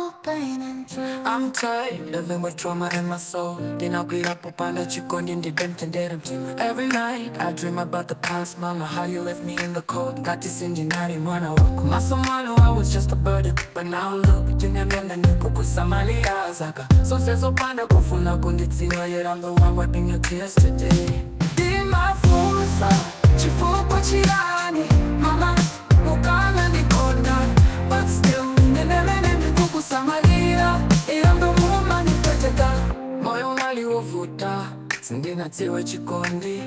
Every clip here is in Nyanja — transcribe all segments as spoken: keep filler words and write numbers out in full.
pain and joy. I'm tired, living with trauma in my soul. Dinakwiya po pala chikoni hindi bentendera mtima. Every night I dream about the past, mama, how you left me in the cold. Kati sinjinari mwana wako masomano, I was just a burden, but now look, jinyamenda niko kusamalia zaka. So sezo panda kufuna kunditiwa, yet I'm the one wiping your tears today. Di mafusa, chifuko chiani, mama, mukana nikonda, but still nenemene niko kusamalia. Iyambo muma nipeteka, moyo unaliwovuta, sindinatiwe chikondi.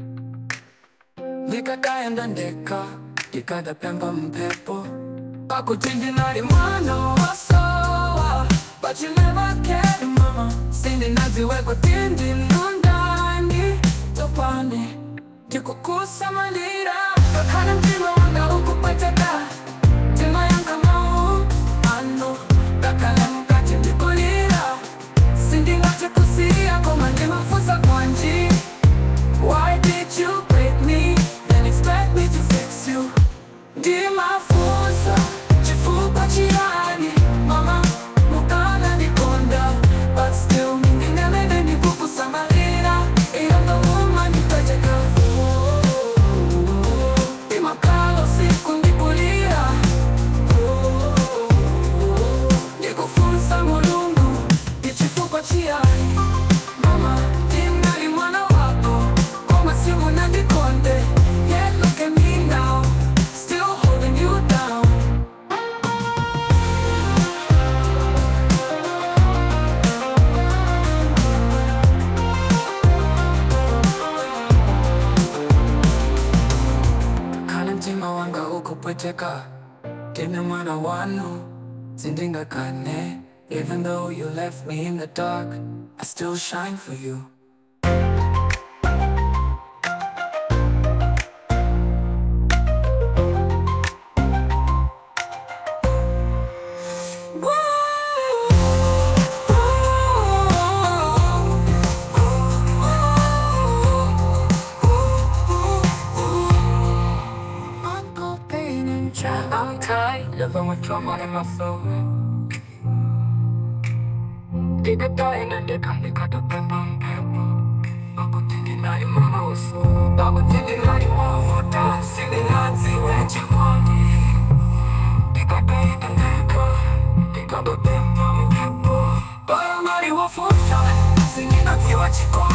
Likadaenda ndeka, likadapemba mpepo. Pakutindi nali mwana wasowa, but you never cared, mama. Sindinaziweko tindi nundani, topani tikukusamalira. Kakana mtima wanga ukupeteka, tima yanka mau ano. Kakala mkati ndikulira, sindingache kusiya koma ndimafusa kwanji. Why did you break me, then expect me to fix you? Di mafusa, chifuko chiani, mama, mukana nikonda, but still ningenamene nikukusamalira. Iyanga muma nipeteka, imakalo siku ndikulira. Ndikufunsa mulungu, ichifuko chiani, mama, dinali mwana wako, koma simu nandikonde. Yet look at me now, still holding you down. Kana mtima wanga ukupweteka, tena mwana wanu sindingakane. Even though you left me in the dark, I still shine for you. I'm tired, living with trauma in my soul. Diga dying and they can't be cut up and bang pepper. Bago tindi na yung mga uso, bago tindi na yung mga futa. Singing out, see what you want. Diga dying and they can't, diga ba bang pepper. Bayo mari wa futa, singing out, see what you want.